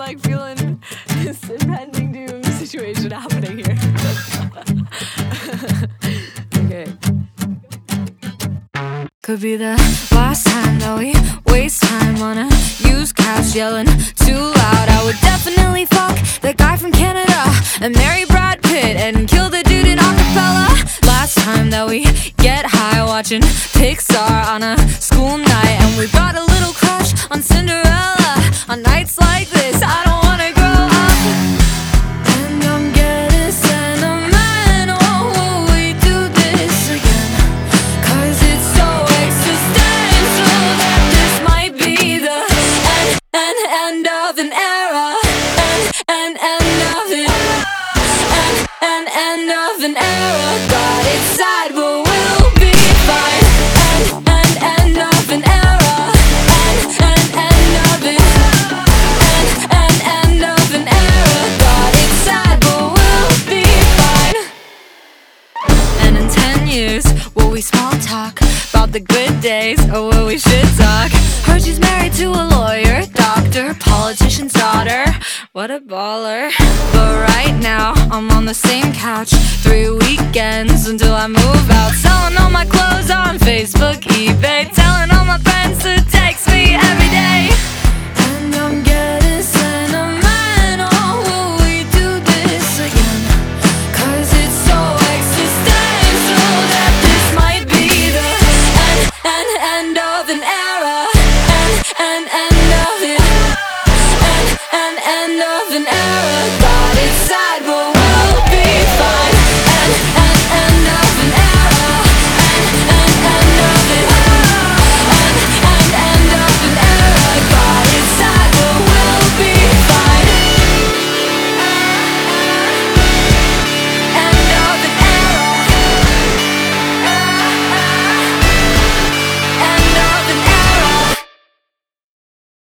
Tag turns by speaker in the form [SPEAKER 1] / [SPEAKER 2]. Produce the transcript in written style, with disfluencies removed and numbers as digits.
[SPEAKER 1] like feeling this impending doom situation happening here. Okay. Could be the last time that we waste time on a used couch yelling too loud. I would definitely fuck the guy from Canada and marry Brad Pitt and kill the dude in acapella. Last time that we get high watching Pixar on a school night, and we've got a little crush on Cinderella. On nights like this, I don't wanna grow up. And I'm getting sentimental. Will we do this again? 'Cause it's so existential that this might be the end of an era. End of it. End of an era. God, it's sad, but we'll be fine. End of an era. End of it. End of an era. God, it's sad, but we'll be fine. And in 10 years, will we small talk about the good days, or will we shit talk? Heard she's married to a lawyer, doctor, politician's daughter. What a baller. But right now, I'm on the same couch 3 weekends until I move out. Selling all my clothes on Facebook, eBay. Telling all my friends to text me every day.